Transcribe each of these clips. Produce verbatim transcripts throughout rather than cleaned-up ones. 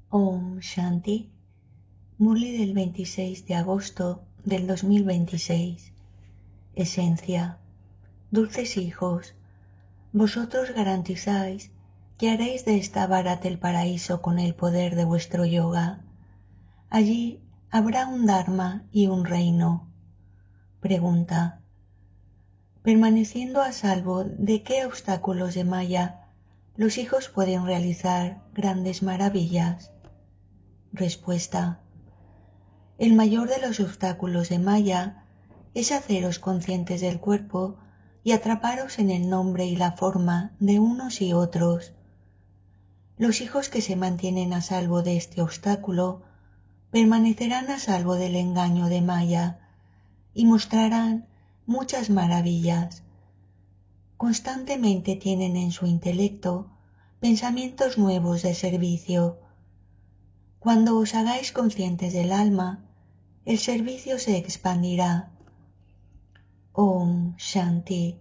Om Shanti, Murli del veintiséis de agosto del dos mil veintiséis. Esencia. Dulces hijos, vosotros garantizáis que haréis de esta Bharat el paraíso con el poder de vuestro yoga. Allí habrá un Dharma y un reino. Pregunta. Permaneciendo a salvo de qué obstáculos de Maya, los hijos pueden realizar grandes maravillas. Respuesta. El mayor de los obstáculos de Maya es haceros conscientes del cuerpo y atraparos en el nombre y la forma de unos y otros. Los hijos que se mantienen a salvo de este obstáculo permanecerán a salvo del engaño de Maya y mostrarán muchas maravillas. Constantemente tienen en su intelecto pensamientos nuevos de servicio. Cuando os hagáis conscientes del alma, el servicio se expandirá. Om Shanti.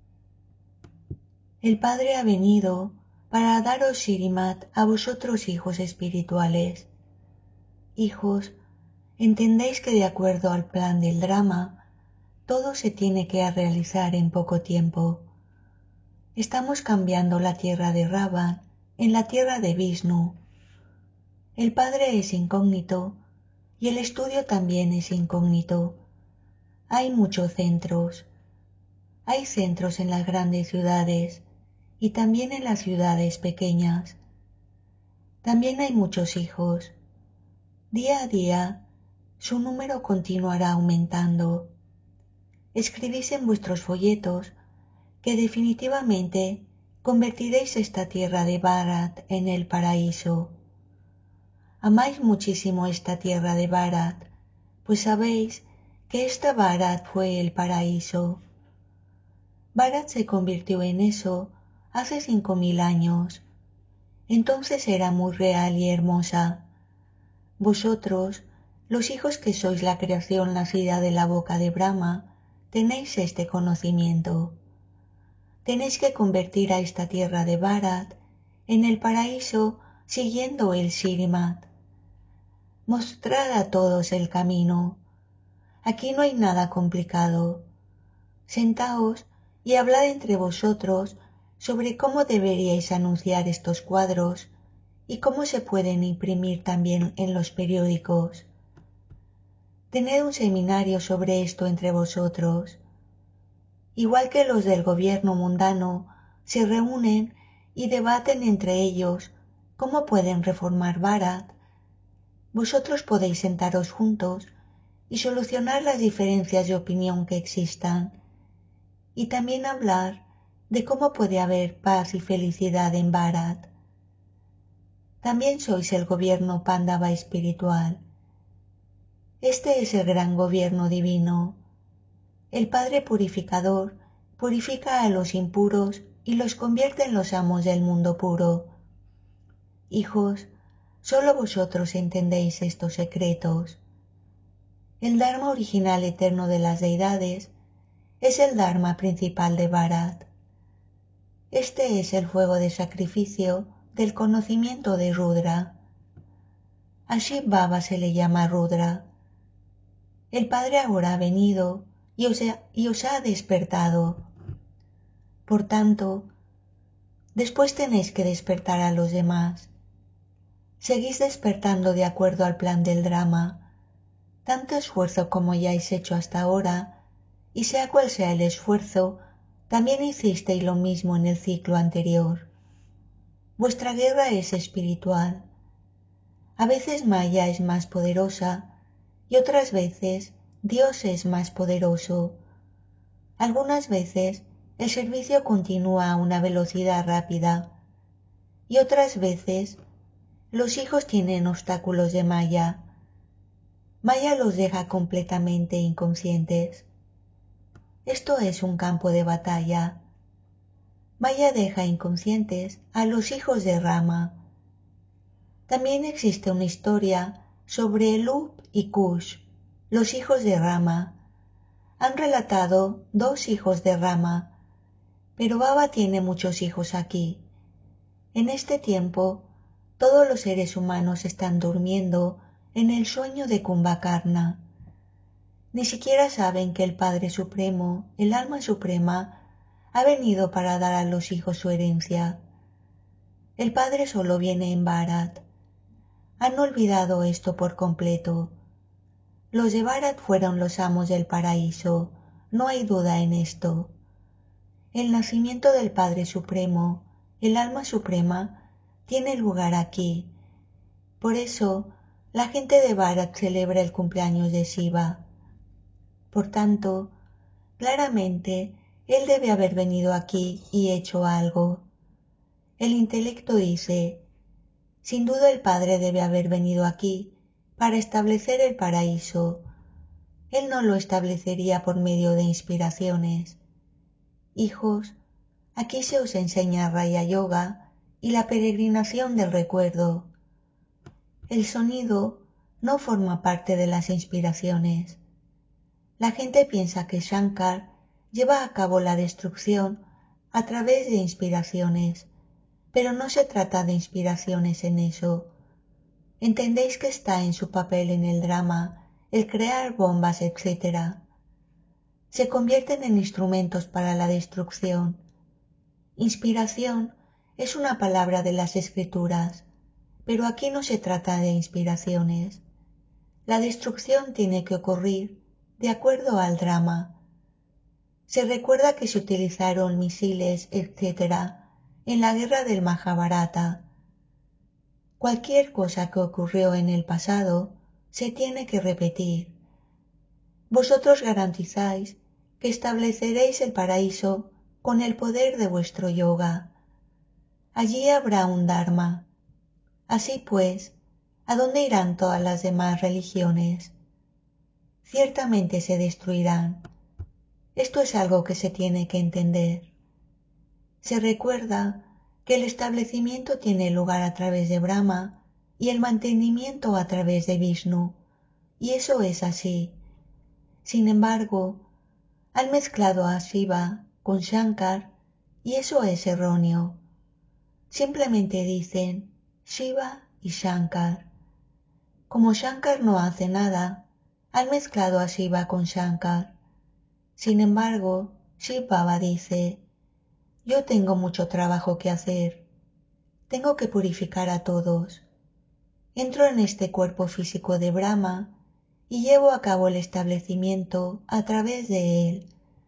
El Padre ha venido para daros Shrimat a vosotros hijos espirituales. Hijos, entendéis que de acuerdo al plan del drama, todo se tiene que realizar en poco tiempo. Estamos cambiando la tierra de Ravan en la tierra de Vishnu. El Padre es incógnito y el estudio también es incógnito. Hay muchos centros. Hay centros en las grandes ciudades y también en las ciudades pequeñas. También hay muchos hijos. Día a día, su número continuará aumentando. Escribís en vuestros folletos que definitivamente convertiréis esta tierra de Bharat en el paraíso. Amáis muchísimo esta tierra de Bharat, pues sabéis que esta Bharat fue el paraíso. Bharat se convirtió en eso hace cinco mil años. Entonces era muy real y hermosa. Vosotros, los hijos que sois la creación nacida de la boca de Brahma, tenéis este conocimiento. Tenéis que convertir a esta tierra de Bharat en el paraíso siguiendo el Shrimat. Mostrad a todos el camino. Aquí no hay nada complicado. Sentaos y hablad entre vosotros sobre cómo deberíais anunciar estos cuadros y cómo se pueden imprimir también en los periódicos. Tened un seminario sobre esto entre vosotros. Igual que los del gobierno mundano se reúnen y debaten entre ellos cómo pueden reformar Bharat, vosotros podéis sentaros juntos y solucionar las diferencias de opinión que existan, y también hablar de cómo puede haber paz y felicidad en Bharat. También sois el gobierno Pándava espiritual. Este es el gran gobierno divino. El Padre Purificador purifica a los impuros y los convierte en los amos del mundo puro. Hijos, solo vosotros entendéis estos secretos. El Dharma original eterno de las deidades es el Dharma principal de Bharat. Este es el fuego de sacrificio del conocimiento de Rudra. A Shiv Baba se le llama Rudra. El Padre ahora ha venido y os, ha, y os ha despertado. Por tanto, después tenéis que despertar a los demás. Seguís despertando de acuerdo al plan del drama. Tanto esfuerzo como hayáis hecho hasta ahora, y sea cual sea el esfuerzo, también hicisteis lo mismo en el ciclo anterior. Vuestra guerra es espiritual. A veces Maya es más poderosa y otras veces Dios es más poderoso. Algunas veces el servicio continúa a una velocidad rápida y otras veces los hijos tienen obstáculos de Maya. Maya los deja completamente inconscientes. Esto es un campo de batalla. Maya deja inconscientes a los hijos de Rama. También existe una historia sobre Lup y Kush, los hijos de Rama. Han relatado dos hijos de Rama, pero Baba tiene muchos hijos aquí. En este tiempo, todos los seres humanos están durmiendo en el sueño de Kumbhakarna. Ni siquiera saben que el Padre Supremo, el Alma Suprema, ha venido para dar a los hijos su herencia. El Padre solo viene en Bharat. Han olvidado esto por completo. Los de Bharat fueron los amos del paraíso, no hay duda en esto. El nacimiento del Padre Supremo, el Alma Suprema, tiene lugar aquí. Por eso, la gente de Bharat celebra el cumpleaños de Shiva. Por tanto, claramente, él debe haber venido aquí y hecho algo. El intelecto dice, sin duda el Padre debe haber venido aquí para establecer el paraíso. Él no lo establecería por medio de inspiraciones. Hijos, aquí se os enseña Raya Yoga y la peregrinación del recuerdo. El sonido no forma parte de las inspiraciones. La gente piensa que Shankar lleva a cabo la destrucción a través de inspiraciones, pero no se trata de inspiraciones en eso. Entendéis que está en su papel en el drama, el crear bombas, etcétera. Se convierten en instrumentos para la destrucción. Inspiración es una palabra de las Escrituras, pero aquí no se trata de inspiraciones. La destrucción tiene que ocurrir de acuerdo al drama. Se recuerda que se utilizaron misiles, etcétera, en la guerra del Mahabharata. Cualquier cosa que ocurrió en el pasado se tiene que repetir. Vosotros garantizáis que estableceréis el paraíso con el poder de vuestro yoga. Allí habrá un dharma. Así pues, ¿a dónde irán todas las demás religiones? Ciertamente se destruirán. Esto es algo que se tiene que entender. Se recuerda que el establecimiento tiene lugar a través de Brahma y el mantenimiento a través de Vishnu, y eso es así. Sin embargo, han mezclado a Shiva con Shankar y eso es erróneo. Simplemente dicen Shiva y Shankar. Como Shankar no hace nada, han mezclado a Shiva con Shankar. Sin embargo, Shiv Baba dice, yo tengo mucho trabajo que hacer. Tengo que purificar a todos. Entro en este cuerpo físico de Brahma y llevo a cabo el establecimiento a través de él.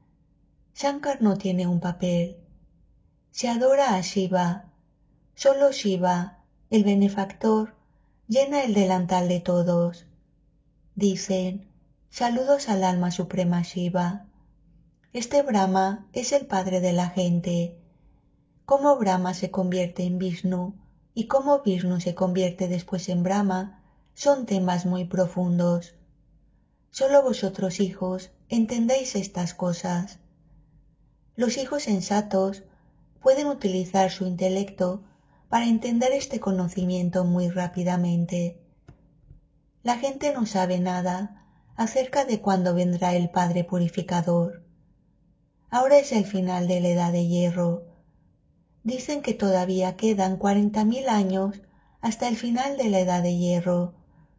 Shankar no tiene un papel. Se adora a Shiva. Solo Shiva, el benefactor, llena el delantal de todos. Dicen, saludos al alma suprema Shiva. Este Brahma es el padre de la gente. Cómo Brahma se convierte en Vishnu y cómo Vishnu se convierte después en Brahma son temas muy profundos. Solo vosotros hijos entendéis estas cosas. Los hijos sensatos pueden utilizar su intelecto para entender este conocimiento muy rápidamente. La gente no sabe nada acerca de cuándo vendrá el Padre Purificador. Ahora es el final de la Edad de Hierro. Dicen que todavía quedan cuarenta mil años hasta el final de la Edad de Hierro.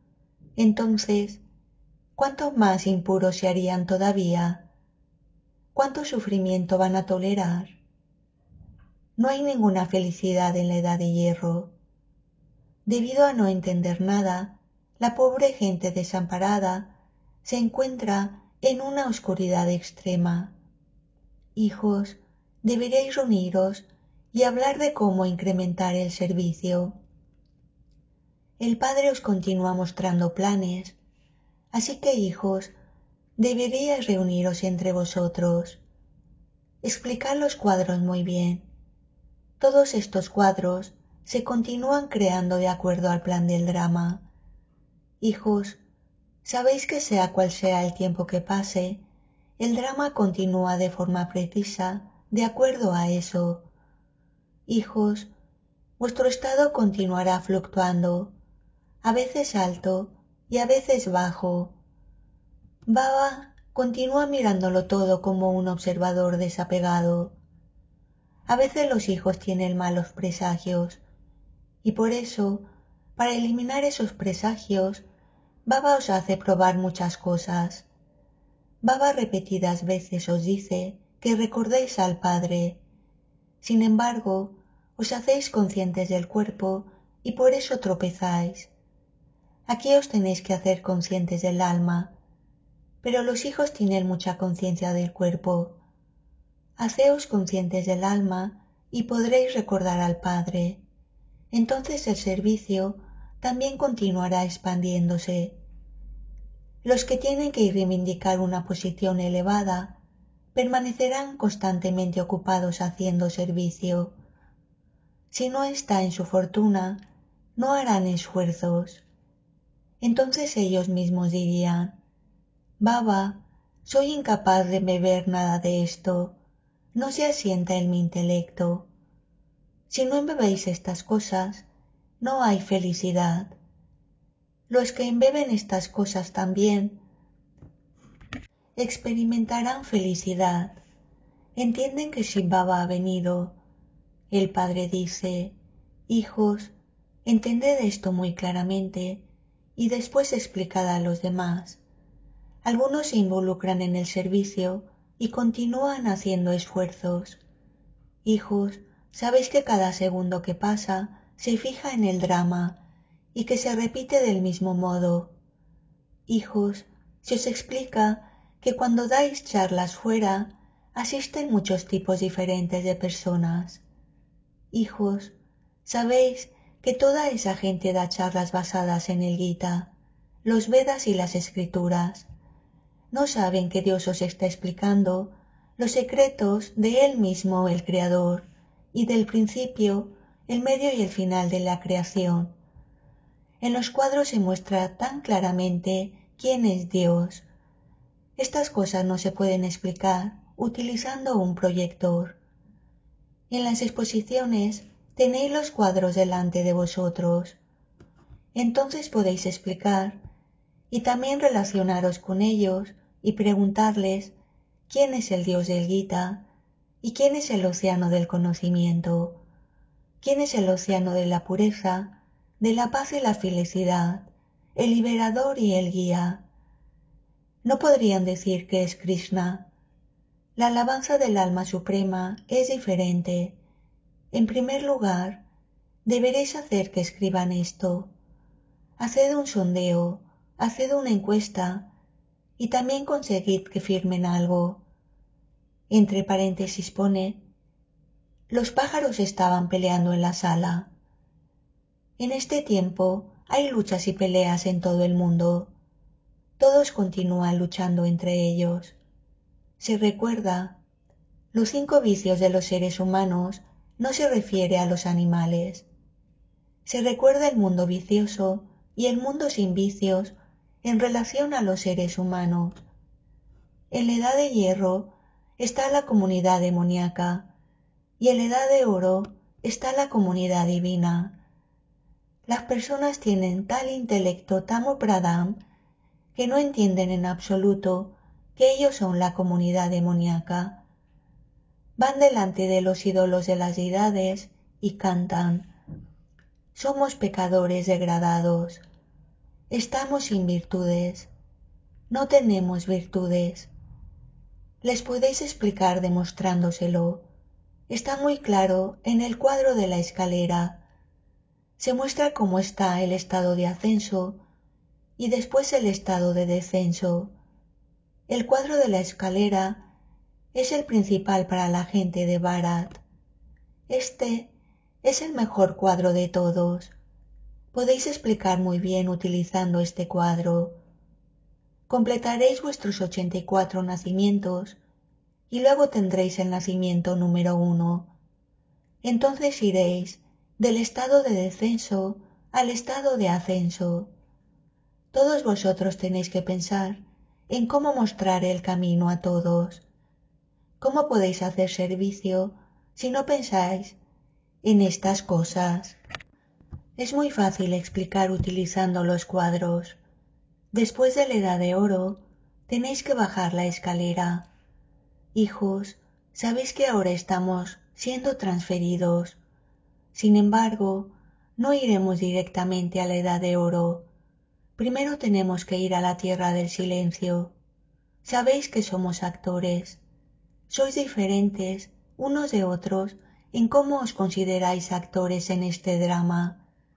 Entonces, ¿cuánto más impuros se harían todavía? ¿Cuánto sufrimiento van a tolerar? No hay ninguna felicidad en la Edad de Hierro. Debido a no entender nada, la pobre gente desamparada se encuentra en una oscuridad extrema. Hijos, deberéis reuniros y hablar de cómo incrementar el servicio. El Padre os continúa mostrando planes, así que hijos, deberíais reuniros entre vosotros. Explicad los cuadros muy bien. Todos estos cuadros se continúan creando de acuerdo al plan del drama. Hijos, sabéis que sea cual sea el tiempo que pase, el drama continúa de forma precisa de acuerdo a eso. Hijos, vuestro estado continuará fluctuando, a veces alto y a veces bajo. Baba continúa mirándolo todo como un observador desapegado. A veces los hijos tienen malos presagios y por eso Para eliminar esos presagios, Baba os hace probar muchas cosas. Baba repetidas veces os dice que recordéis al Padre. Sin embargo, os hacéis conscientes del cuerpo y por eso tropezáis. Aquí os tenéis que hacer conscientes del alma, pero los hijos tienen mucha conciencia del cuerpo. Haceos conscientes del alma y podréis recordar al Padre. Entonces el servicio también continuará expandiéndose. Los que tienen que reivindicar una posición elevada permanecerán constantemente ocupados haciendo servicio. Si no está en su fortuna, no harán esfuerzos. Entonces ellos mismos dirían: Baba, soy incapaz de beber nada de esto, no se asienta en mi intelecto. Si no embebéis estas cosas, no hay felicidad. Los que embeben estas cosas también experimentarán felicidad. Entienden que si Baba ha venido. El Padre dice: hijos, entended esto muy claramente y después explicad a los demás. Algunos se involucran en el servicio y continúan haciendo esfuerzos. Hijos, sabéis que cada segundo que pasa se fija en el drama y que se repite del mismo modo. Hijos, se os explica que cuando dais charlas fuera, asisten muchos tipos diferentes de personas. Hijos, sabéis que toda esa gente da charlas basadas en el Gita, los Vedas y las Escrituras. No saben que Dios os está explicando los secretos de Él mismo, el Creador, y del principio, el medio y el final de la creación. En los cuadros se muestra tan claramente quién es Dios. Estas cosas no se pueden explicar utilizando un proyector. En las exposiciones tenéis los cuadros delante de vosotros. Entonces podéis explicar y también relacionaros con ellos y preguntarles quién es el Dios del Gita y quién es el océano del conocimiento, quién es el océano de la pureza, de la paz y la felicidad, el liberador y el guía. No podrían decir que es Krishna. La alabanza del alma suprema es diferente. En primer lugar, deberéis hacer que escriban esto. Haced un sondeo, haced una encuesta y también conseguid que firmen algo. Entre paréntesis pone: los pájaros estaban peleando en la sala. En este tiempo hay luchas y peleas en todo el mundo. Todos continúan luchando entre ellos. Se recuerda, los cinco vicios de los seres humanos no se refiere a los animales. Se recuerda el mundo vicioso y el mundo sin vicios en relación a los seres humanos. En la edad de hierro está la comunidad demoníaca y en la edad de oro está la comunidad divina. Las personas tienen tal intelecto Tamo Pradhan que no entienden en absoluto que ellos son la comunidad demoníaca. Van delante de los ídolos de las deidades y cantan: somos pecadores degradados, estamos sin virtudes, no tenemos virtudes. Les podéis explicar demostrándoselo. Está muy claro en el cuadro de la escalera. Se muestra cómo está el estado de ascenso y después el estado de descenso. El cuadro de la escalera es el principal para la gente de Bharat. Este es el mejor cuadro de todos. Podéis explicar muy bien utilizando este cuadro. Completaréis vuestros ochenta y cuatro nacimientos y luego tendréis el nacimiento número uno. Entonces iréis del estado de descenso al estado de ascenso. Todos vosotros tenéis que pensar en cómo mostrar el camino a todos. ¿Cómo podéis hacer servicio si no pensáis en estas cosas? Es muy fácil explicar utilizando los cuadros. Después de la edad de oro, tenéis que bajar la escalera. Hijos, sabéis que ahora estamos siendo transferidos. Sin embargo, No iremos directamente a la edad de oro. Primero tenemos que ir a la tierra del silencio. Sabéis que somos actores. Sois diferentes unos de otros en cómo os consideráis actores en este drama.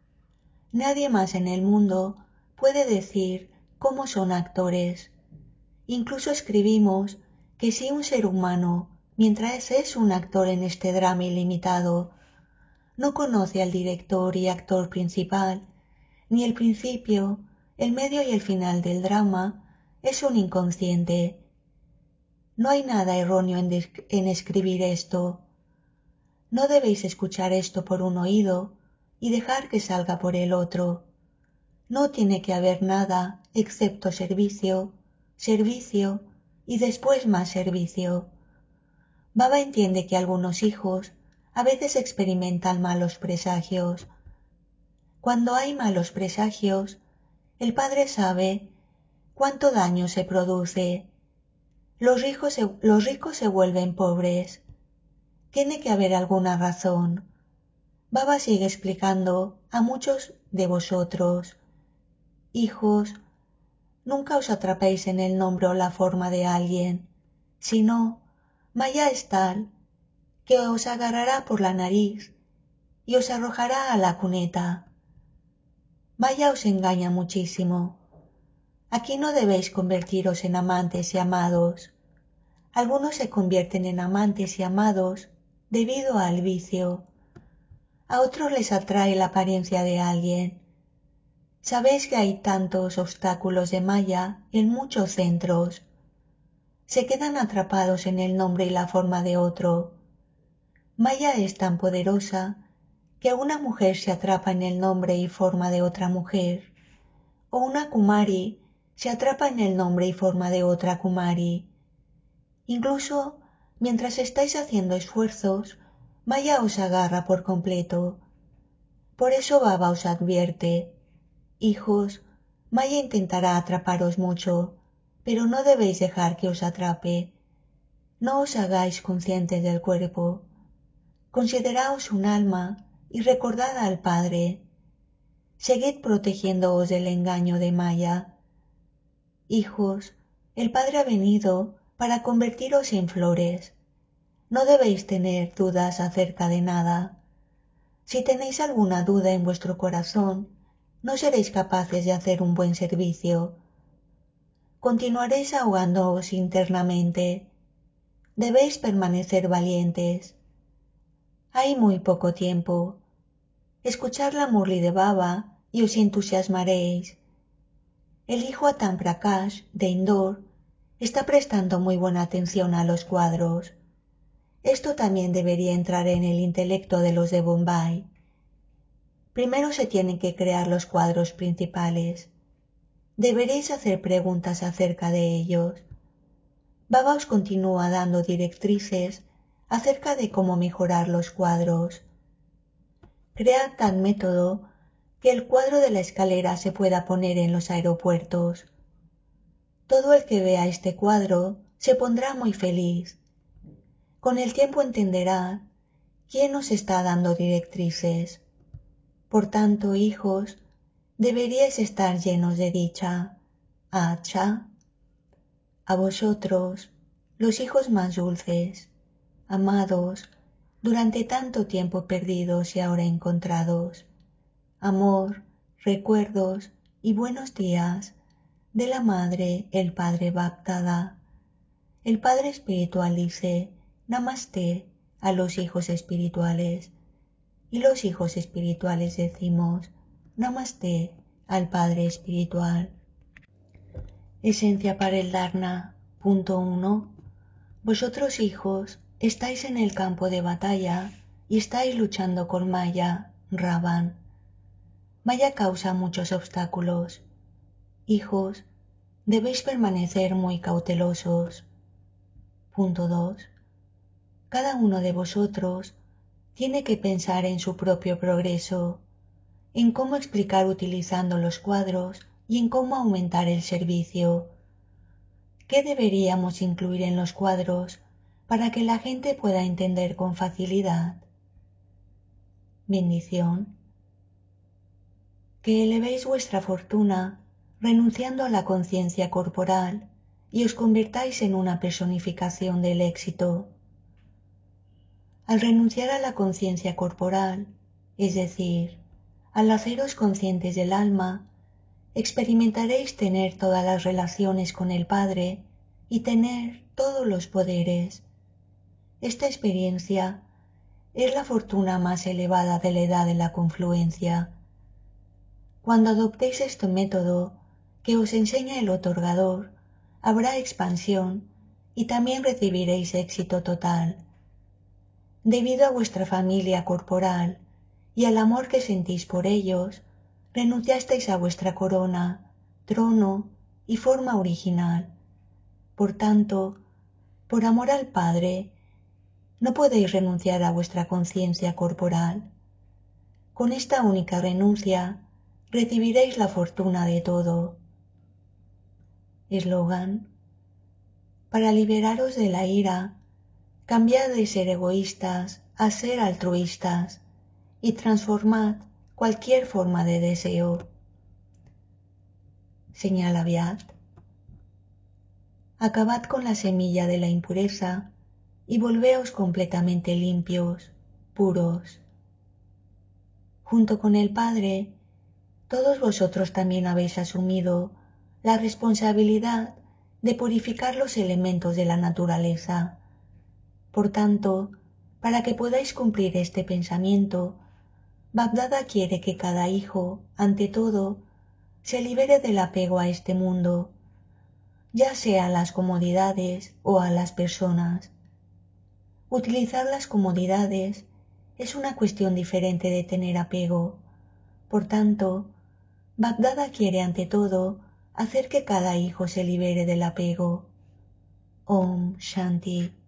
Nadie más en el mundo puede decir cómo son actores. Incluso escribimos que si un ser humano, mientras es un actor en este drama ilimitado, no conoce al director y actor principal, ni el principio, el medio y el final del drama, es un inconsciente. No hay nada erróneo en, en escribir esto. No debéis escuchar esto por un oído y dejar que salga por el otro. No tiene que haber nada excepto servicio, servicio y después más servicio. Baba entiende que algunos hijos a veces experimentan malos presagios. Cuando hay malos presagios, el padre sabe cuánto daño se produce. Los ricos se, los ricos se vuelven pobres. Tiene que haber alguna razón. Baba sigue explicando a muchos de vosotros. Hijos, nunca os atrapéis en el nombre o la forma de alguien, sino Maya es tal que os agarrará por la nariz y os arrojará a la cuneta. Maya os engaña muchísimo. Aquí no debéis convertiros en amantes y amados. Algunos se convierten en amantes y amados debido al vicio. A otros les atrae la apariencia de alguien. Sabéis que hay tantos obstáculos de Maya en muchos centros. Se quedan atrapados en el nombre y la forma de otro. Maya es tan poderosa que una mujer se atrapa en el nombre y forma de otra mujer, o una Kumari se atrapa en el nombre y forma de otra Kumari. Incluso mientras estáis haciendo esfuerzos, Maya os agarra por completo. Por eso Baba os advierte: hijos, Maya intentará atraparos mucho, pero no debéis dejar que os atrape. No os hagáis conscientes del cuerpo. Consideraos un alma y recordad al Padre. Seguid protegiéndoos del engaño de Maya. Hijos, el Padre ha venido para convertiros en flores. No debéis tener dudas acerca de nada. Si tenéis alguna duda en vuestro corazón, no seréis capaces de hacer un buen servicio. Continuaréis ahogándoos internamente. Debéis permanecer valientes. Hay muy poco tiempo. Escuchad la murli de Baba y os entusiasmaréis. El hijo Atam Prakash de Indore está prestando muy buena atención a los cuadros. Esto también debería entrar en el intelecto de los de Bombay. Primero se tienen que crear los cuadros principales. Deberéis hacer preguntas acerca de ellos. Baba os continúa dando directrices acerca de cómo mejorar los cuadros. Cread tal método que el cuadro de la escalera se pueda poner en los aeropuertos. Todo el que vea este cuadro se pondrá muy feliz. Con el tiempo entenderá quién os está dando directrices. Por tanto, hijos, deberíais estar llenos de dicha. Acha. A vosotros, los hijos más dulces, amados, durante tanto tiempo perdidos y ahora encontrados. Amor, recuerdos y buenos días de la madre, el padre Baptada. El padre espiritual dice Namaste a los hijos espirituales y los hijos espirituales decimos Namaste al padre espiritual. Esencia para el Dharna. Punto uno. Vosotros hijos estáis en el campo de batalla y estáis luchando con Maya, Ravan. Maya causa muchos obstáculos. Hijos, debéis permanecer muy cautelosos. Punto dos. Cada uno de vosotros tiene que pensar en su propio progreso, en cómo explicar utilizando los cuadros y en cómo aumentar el servicio. ¿Qué deberíamos incluir en los cuadros para que la gente pueda entender con facilidad? Bendición. que elevéis vuestra fortuna renunciando a la conciencia corporal y os convirtáis en una personificación del éxito. Al renunciar a la conciencia corporal, es decir, al haceros conscientes del alma, experimentaréis tener todas las relaciones con el Padre y tener todos los poderes. Esta experiencia es la fortuna más elevada de la edad de la confluencia. Cuando adoptéis este método que os enseña el otorgador, habrá expansión y también recibiréis éxito total. Debido a vuestra familia corporal y al amor que sentís por ellos, renunciasteis a vuestra corona, trono y forma original. Por tanto, por amor al Padre, no podéis renunciar a vuestra conciencia corporal. Con esta única renuncia, recibiréis la fortuna de todo. Eslogan: para liberaros de la ira, cambiad de ser egoístas a ser altruistas y transformad cualquier forma de deseo. Señala Vyad: acabad con la semilla de la impureza y volveos completamente limpios, puros. Junto con el Padre, todos vosotros también habéis asumido la responsabilidad de purificar los elementos de la naturaleza. Por tanto, para que podáis cumplir este pensamiento, Bab-Dada quiere que cada hijo, ante todo, se libere del apego a este mundo, ya sea a las comodidades o a las personas. Utilizar las comodidades es una cuestión diferente de tener apego. Por tanto, Bab-Dada quiere ante todo hacer que cada hijo se libere del apego. Om Shanti.